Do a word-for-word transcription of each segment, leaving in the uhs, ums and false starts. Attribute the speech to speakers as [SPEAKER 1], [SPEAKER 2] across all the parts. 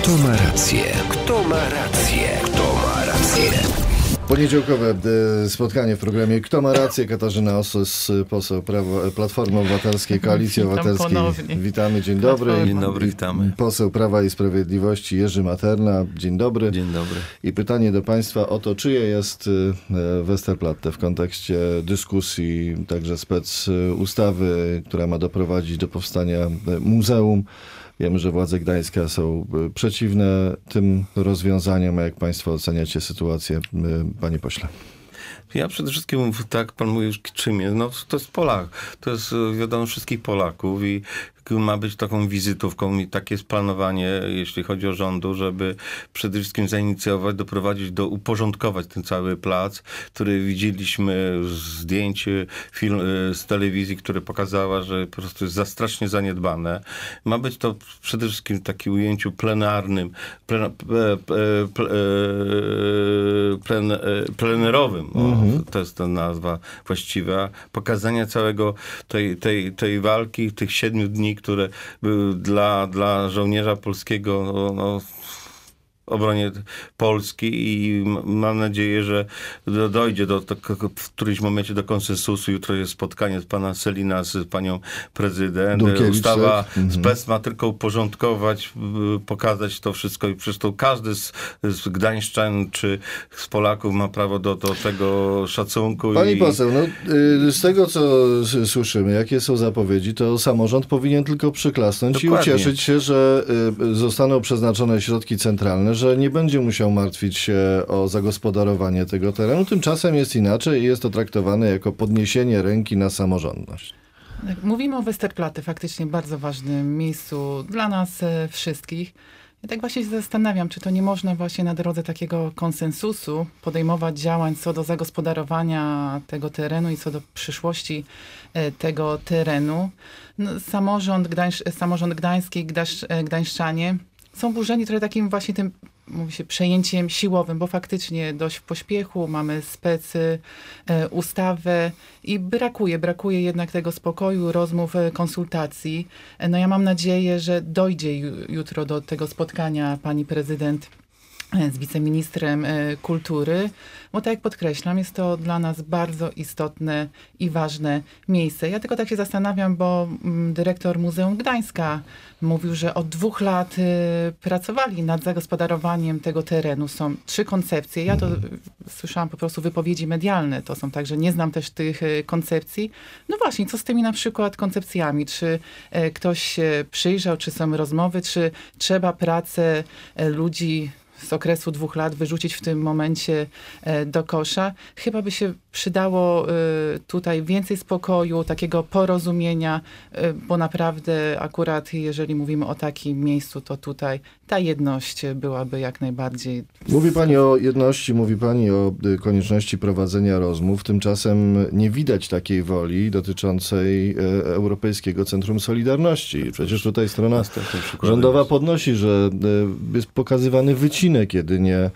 [SPEAKER 1] Kto ma rację? Kto ma rację? Kto ma rację?
[SPEAKER 2] Poniedziałkowe spotkanie w programie Kto ma rację? Katarzyna Osos, poseł Prawo, Platformy Obywatelskiej, Koalicji
[SPEAKER 3] Witam
[SPEAKER 2] Obywatelskiej.
[SPEAKER 3] ponownie.
[SPEAKER 2] Witamy, dzień dobry.
[SPEAKER 4] Dzień dobry, witamy.
[SPEAKER 2] Poseł Prawa i Sprawiedliwości Jerzy Materna, dzień dobry.
[SPEAKER 4] Dzień dobry.
[SPEAKER 2] I pytanie do Państwa o to, czyje jest Westerplatte w kontekście dyskusji, także spec ustawy, która ma doprowadzić do powstania muzeum. Wiemy, że władze Gdańska są przeciwne tym rozwiązaniom. Jak Państwo oceniacie sytuację, panie pośle?
[SPEAKER 4] Ja przede wszystkim, tak pan mówi, czym jest? No to jest Polak. To jest wiadomo wszystkich Polaków i ma być taką wizytówką i takie jest planowanie, jeśli chodzi o rządu, żeby przede wszystkim zainicjować, doprowadzić do, uporządkować ten cały plac, który widzieliśmy zdjęcie film z telewizji, które pokazała, że po prostu jest za strasznie zaniedbane. Ma być to przede wszystkim w takim ujęciu plenarnym, plen, plen, plen, plenerowym, mhm. To jest ta nazwa właściwa, pokazania całego tej, tej, tej walki, tych siedmiu dni, które były dla, dla żołnierza polskiego no, no, w obronie Polski i mam nadzieję, że dojdzie do, do, w którymś momencie do konsensusu. Jutro jest spotkanie z pana Sellina z panią prezydent.
[SPEAKER 2] Dulkiewicz,
[SPEAKER 4] Ustawa
[SPEAKER 2] tak?
[SPEAKER 4] spec ma tylko uporządkować, pokazać to wszystko i przecież to każdy z, z Gdańszczan czy z Polaków ma prawo do, do tego szacunku.
[SPEAKER 2] Pani
[SPEAKER 4] i...
[SPEAKER 2] poseł, no, z tego co słyszymy, jakie są zapowiedzi, to samorząd powinien tylko przyklasnąć
[SPEAKER 4] Dokładnie.
[SPEAKER 2] i ucieszyć się, że zostaną przeznaczone środki centralne, że nie będzie musiał martwić się o zagospodarowanie tego terenu. Tymczasem jest inaczej i jest to traktowane jako podniesienie ręki na samorządność.
[SPEAKER 3] Mówimy o Westerplatte, faktycznie bardzo ważnym miejscu dla nas wszystkich. Ja tak właśnie się zastanawiam, czy to nie można właśnie na drodze takiego konsensusu podejmować działań co do zagospodarowania tego terenu i co do przyszłości tego terenu. No, samorząd, Gdańsz, samorząd gdański, Gdańsz, Gdańszczanie są burzeni trochę takim właśnie tym, mówi się, przejęciem siłowym, bo faktycznie dość w pośpiechu, mamy specy, e, ustawę i brakuje, brakuje jednak tego spokoju, rozmów, e, konsultacji. E, no ja mam nadzieję, że dojdzie ju, jutro do tego spotkania pani prezydent z wiceministrem kultury, bo tak jak podkreślam, jest to dla nas bardzo istotne i ważne miejsce. Ja tylko tak się zastanawiam, bo dyrektor Muzeum Gdańska mówił, że od dwóch lat pracowali nad zagospodarowaniem tego terenu. Są trzy koncepcje. Ja to słyszałam po prostu wypowiedzi medialne. To są także, nie znam też tych koncepcji. No właśnie, co z tymi na przykład koncepcjami? Czy ktoś się przyjrzał, czy są rozmowy, czy trzeba pracę ludzi z okresu dwóch lat wyrzucić w tym momencie do kosza. Chyba by się przydało tutaj więcej spokoju, takiego porozumienia, bo naprawdę akurat jeżeli mówimy o takim miejscu, to tutaj ta jedność byłaby jak najbardziej...
[SPEAKER 2] Mówi pani o jedności, mówi pani o konieczności prowadzenia rozmów. Tymczasem nie widać takiej woli dotyczącej Europejskiego Centrum Solidarności. Przecież tutaj strona rządowa podnosi, że jest pokazywany wycinek jedynie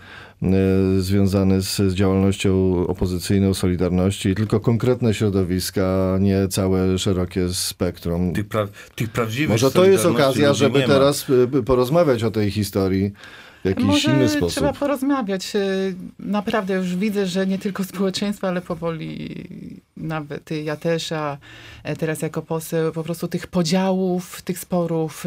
[SPEAKER 2] związany z, z działalnością opozycyjną Solidarności i tylko konkretne środowiska, nie całe szerokie spektrum.
[SPEAKER 4] Tych, pra- tych prawdziwych
[SPEAKER 2] Może to jest okazja, żeby teraz porozmawiać o tej historii w jakiś
[SPEAKER 3] Może
[SPEAKER 2] inny sposób.
[SPEAKER 3] Trzeba porozmawiać. Naprawdę już widzę, że nie tylko społeczeństwo, ale powoli nawet ja też, a teraz jako poseł po prostu tych podziałów, tych sporów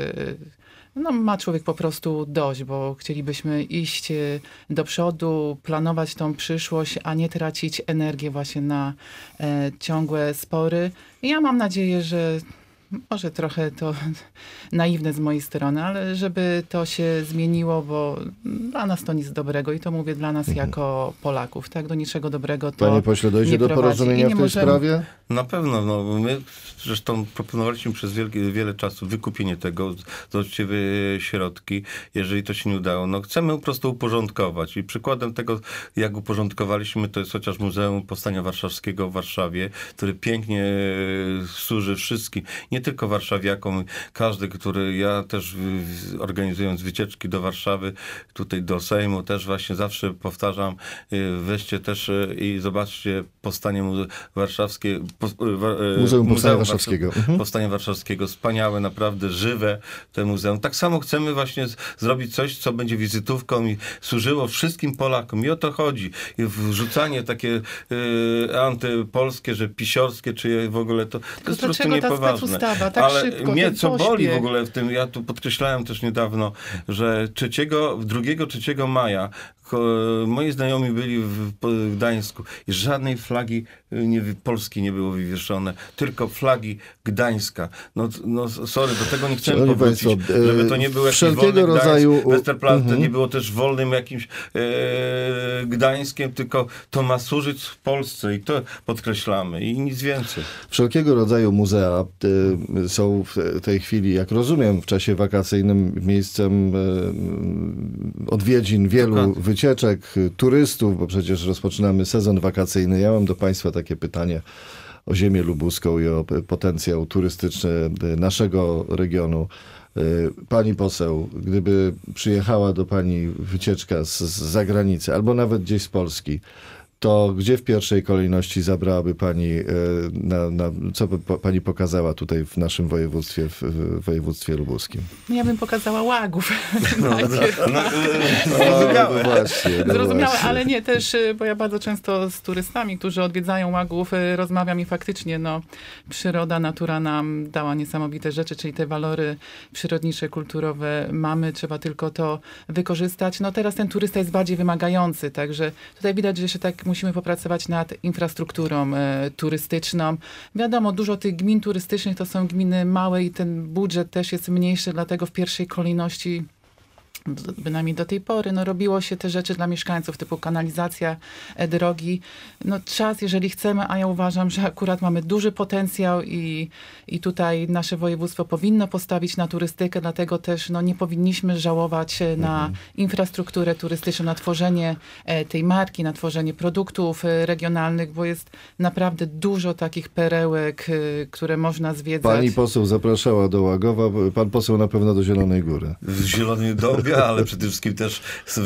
[SPEAKER 3] no, ma człowiek po prostu dość, bo chcielibyśmy iść do przodu, planować tą przyszłość, a nie tracić energię właśnie na e, ciągłe spory. I ja mam nadzieję, że może trochę to naiwne z mojej strony, ale żeby to się zmieniło, bo dla nas to nic dobrego i to mówię dla nas mhm. jako Polaków, tak? Do niczego dobrego to
[SPEAKER 2] Panie pośle, dojdzie do porozumienia w tej możemy... sprawie?
[SPEAKER 4] Na pewno. No, my zresztą proponowaliśmy przez wiele, wiele czasu wykupienie tego, właściwie środki, jeżeli to się nie udało. No, chcemy po prostu uporządkować i przykładem tego, jak uporządkowaliśmy, to jest chociaż Muzeum Powstania Warszawskiego w Warszawie, który pięknie służy wszystkim, nie tylko warszawiakom, każdy, który, ja też organizując wycieczki do Warszawy, tutaj do Sejmu, też właśnie zawsze powtarzam, weźcie też i zobaczcie powstanie warszawskie, po,
[SPEAKER 2] Muzeum, Muzeum Powstania Warszawskiego. Mhm.
[SPEAKER 4] Powstania Warszawskiego, wspaniałe, naprawdę żywe te muzeum. Tak samo chcemy właśnie z, zrobić coś, co będzie wizytówką i służyło wszystkim Polakom. I o to chodzi. I wrzucanie takie y, antypolskie, że pisior czy w ogóle to, to jest po prostu niepoważne.
[SPEAKER 3] Tak
[SPEAKER 4] ale
[SPEAKER 3] szybko,
[SPEAKER 4] mnie co
[SPEAKER 3] pośpiech.
[SPEAKER 4] boli w ogóle w tym, ja tu podkreślałem też niedawno, że drugiego trzeciego maja moi znajomi byli w Gdańsku i żadnej flagi nie, Polski nie było wywieszone, tylko flagi Gdańska. No, no sorry, do tego nie chcemy
[SPEAKER 2] Szanowni
[SPEAKER 4] powrócić,
[SPEAKER 2] Państwo,
[SPEAKER 4] żeby to nie było jakiś wolny rodzaju Gdańsk, Westerplatte uh-huh. nie było też wolnym jakimś e, Gdańskiem, tylko to ma służyć w Polsce i to podkreślamy i nic więcej.
[SPEAKER 2] Wszelkiego rodzaju muzea y, są w tej chwili, jak rozumiem, w czasie wakacyjnym miejscem y, odwiedzin wielu Dokładnie. wycieczek, turystów, bo przecież rozpoczynamy sezon wakacyjny. Ja mam do Państwa takie pytanie o ziemię lubuską i o potencjał turystyczny naszego regionu. Pani poseł, gdyby przyjechała do Pani wycieczka z, z zagranicy, albo nawet gdzieś z Polski, to gdzie w pierwszej kolejności zabrałaby Pani, na, na, co by Pani pokazała tutaj w naszym województwie, w, w województwie lubuskim?
[SPEAKER 3] Ja bym pokazała Łagów.
[SPEAKER 4] No, no, no, zrozumiałe.
[SPEAKER 2] No właśnie, no
[SPEAKER 3] Zrozumiałe,
[SPEAKER 2] właśnie.
[SPEAKER 3] ale nie też, bo ja bardzo często z turystami, którzy odwiedzają Łagów, rozmawiam i faktycznie no, przyroda, natura nam dała niesamowite rzeczy, czyli te walory przyrodnicze, kulturowe mamy, trzeba tylko to wykorzystać. No teraz ten turysta jest bardziej wymagający, także tutaj widać, że się tak musimy popracować nad infrastrukturą e, turystyczną. Wiadomo, dużo tych gmin turystycznych to są gminy małe i ten budżet też jest mniejszy, dlatego w pierwszej kolejności bynajmniej do tej pory, no robiło się te rzeczy dla mieszkańców, typu kanalizacja, e, drogi. No czas, jeżeli chcemy, a ja uważam, że akurat mamy duży potencjał i, i tutaj nasze województwo powinno postawić na turystykę, dlatego też no, nie powinniśmy żałować na mhm. infrastrukturę turystyczną, na tworzenie e, tej marki, na tworzenie produktów e, regionalnych, bo jest naprawdę dużo takich perełek, e, które można zwiedzać.
[SPEAKER 2] Pani poseł zapraszała do Łagowa, pan poseł na pewno do Zielonej Góry.
[SPEAKER 4] W Zielonej Dobie, ale przede wszystkim też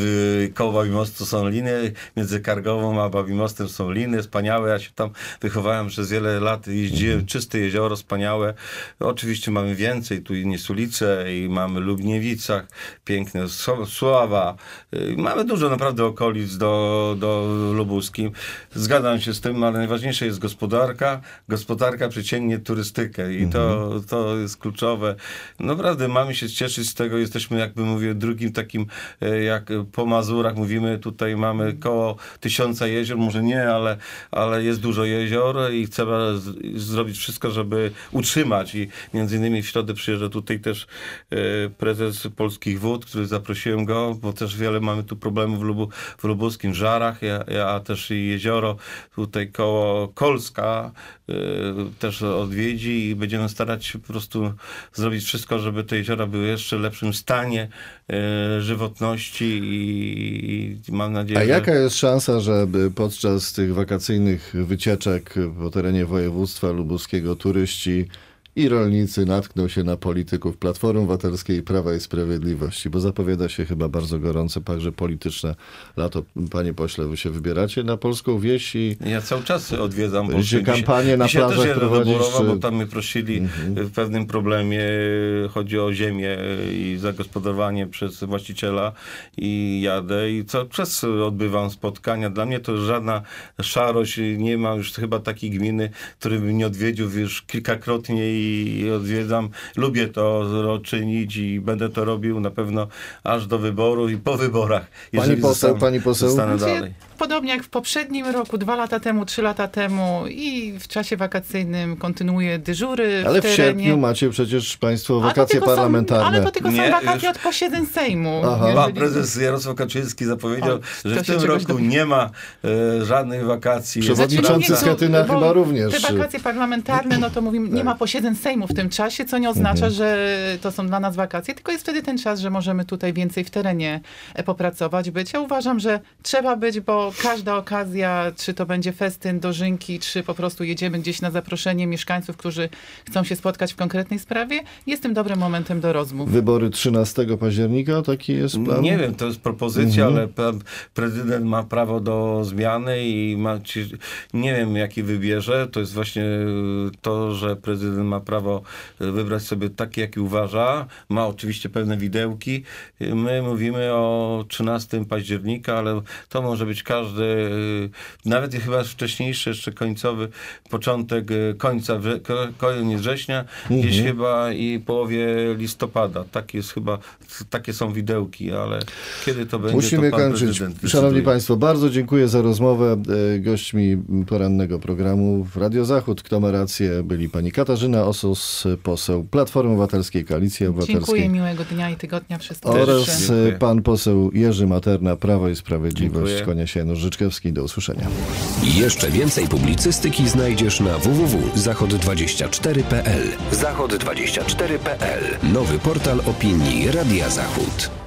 [SPEAKER 4] koło Babimostu są liny, między Kargową a Babimostem są liny, wspaniałe. Ja się tam wychowałem przez wiele lat, jeździłem, czyste jezioro, wspaniałe. Oczywiście mamy więcej, tu i Niesulice, i mamy Lubniewicach, piękne, Sława. Mamy dużo naprawdę okolic do, do lubuskim. Zgadzam się z tym, ale najważniejsza jest gospodarka. Gospodarka przyciągnie turystykę i to, to jest kluczowe. Naprawdę mamy się cieszyć z tego, jesteśmy, jakby mówię, drugim takim, jak po Mazurach mówimy, tutaj mamy koło tysiąca jezior, może nie, ale, ale jest dużo jezior i trzeba z, zrobić wszystko, żeby utrzymać i między innymi w środę przyjeżdża tutaj też e, prezes Polskich Wód, który zaprosiłem go, bo też wiele mamy tu problemów w, Lubu, w lubuskim Żarach, ja, ja też i jezioro tutaj koło Kolska e, też odwiedzi i będziemy starać się po prostu zrobić wszystko, żeby te jeziora były jeszcze w lepszym stanie e, żywotności i, i mam nadzieję,
[SPEAKER 2] A
[SPEAKER 4] że...
[SPEAKER 2] jaka jest szansa, żeby podczas tych wakacyjnych wycieczek po terenie województwa lubuskiego turyści i rolnicy natkną się na polityków Platformy Obywatelskiej i Prawa i Sprawiedliwości? Bo zapowiada się chyba bardzo gorące, także polityczne lato. Panie pośle, wy się wybieracie na polską wieś i...
[SPEAKER 4] Ja cały czas odwiedzam. Bo
[SPEAKER 2] się kampanię na
[SPEAKER 4] dzisiaj
[SPEAKER 2] plażach
[SPEAKER 4] też jadę
[SPEAKER 2] prowadzisz,
[SPEAKER 4] do Borowa,
[SPEAKER 2] czy...
[SPEAKER 4] bo tam mnie prosili mm-hmm. w pewnym problemie. Chodzi o ziemię i zagospodarowanie przez właściciela i jadę i cały czas odbywam spotkania. Dla mnie to żadna szarość. Nie ma już chyba takiej gminy, której bym nie odwiedził już kilkakrotnie i i odwiedzam. Lubię to czynić i będę to robił na pewno aż do wyboru i po wyborach.
[SPEAKER 2] Pani poseł,
[SPEAKER 4] zostanę,
[SPEAKER 2] pani poseł.
[SPEAKER 4] Zostanę
[SPEAKER 3] Znaczy,
[SPEAKER 4] dalej.
[SPEAKER 3] Podobnie jak w poprzednim roku, dwa lata temu, trzy lata temu i w czasie wakacyjnym kontynuuję dyżury
[SPEAKER 2] Ale
[SPEAKER 3] w
[SPEAKER 2] w
[SPEAKER 3] terenie.
[SPEAKER 2] sierpniu macie przecież państwo wakacje
[SPEAKER 3] ale to
[SPEAKER 2] parlamentarne.
[SPEAKER 3] Są, ale to tylko
[SPEAKER 4] Nie,
[SPEAKER 3] są wakacje
[SPEAKER 4] już...
[SPEAKER 3] od posiedzeń Sejmu.
[SPEAKER 2] Aha.
[SPEAKER 4] Pan prezes Jarosław Kaczyński zapowiedział,
[SPEAKER 3] O,
[SPEAKER 4] że
[SPEAKER 3] to
[SPEAKER 4] w
[SPEAKER 3] się
[SPEAKER 4] tym
[SPEAKER 3] czegoś
[SPEAKER 4] roku
[SPEAKER 3] dowie-
[SPEAKER 4] nie ma e, żadnych wakacji.
[SPEAKER 2] Przewodniczący
[SPEAKER 3] Znaczy, no nie,
[SPEAKER 2] Schetyna
[SPEAKER 3] bo
[SPEAKER 2] chyba również.
[SPEAKER 3] Te wakacje parlamentarne, no to mówimy, nie ma posiedzeń Sejmu w tym czasie, co nie oznacza, mhm. że to są dla nas wakacje, tylko jest wtedy ten czas, że możemy tutaj więcej w terenie popracować, być. Ja uważam, że trzeba być, bo każda okazja, czy to będzie festyn, dożynki, czy po prostu jedziemy gdzieś na zaproszenie mieszkańców, którzy chcą się spotkać w konkretnej sprawie, jest tym dobrym momentem do rozmów.
[SPEAKER 2] Wybory trzynastego października, taki jest plan?
[SPEAKER 4] Nie wiem, to jest propozycja, mhm. ale pan prezydent ma prawo do zmiany i ma, nie wiem, jaki wybierze. To jest właśnie to, że prezydent ma prawo wybrać sobie taki, jaki uważa. Ma oczywiście pewne widełki. My mówimy o trzynastego października, ale to może być każdy, nawet chyba wcześniejszy, jeszcze końcowy, początek końca, koniec września, mhm. gdzieś chyba i połowie listopada. Tak jest chyba, takie są widełki, ale kiedy to będzie,
[SPEAKER 2] Musimy
[SPEAKER 4] to pan
[SPEAKER 2] kończyć.
[SPEAKER 4] prezydent
[SPEAKER 2] Szanowni
[SPEAKER 4] decyduje.
[SPEAKER 2] Państwo, bardzo dziękuję za rozmowę. Gośćmi porannego programu w Radio Zachód, Kto ma rację, byli pani Katarzyna Osos, poseł Platformy Obywatelskiej, Koalicji Obywatelskiej.
[SPEAKER 3] Dziękuję, miłego dnia i tygodnia wszystkim.
[SPEAKER 2] Oraz
[SPEAKER 4] Dziękuję.
[SPEAKER 2] pan poseł Jerzy Materna, Prawo i Sprawiedliwość,
[SPEAKER 4] Dziękuję.
[SPEAKER 2] kłania się Janusz Życzkowski. Do usłyszenia.
[SPEAKER 1] Jeszcze więcej publicystyki znajdziesz na w w w kropka zachod dwadzieścia cztery kropka p l. zachod dwadzieścia cztery kropka p l. Nowy portal opinii Radia Zachód.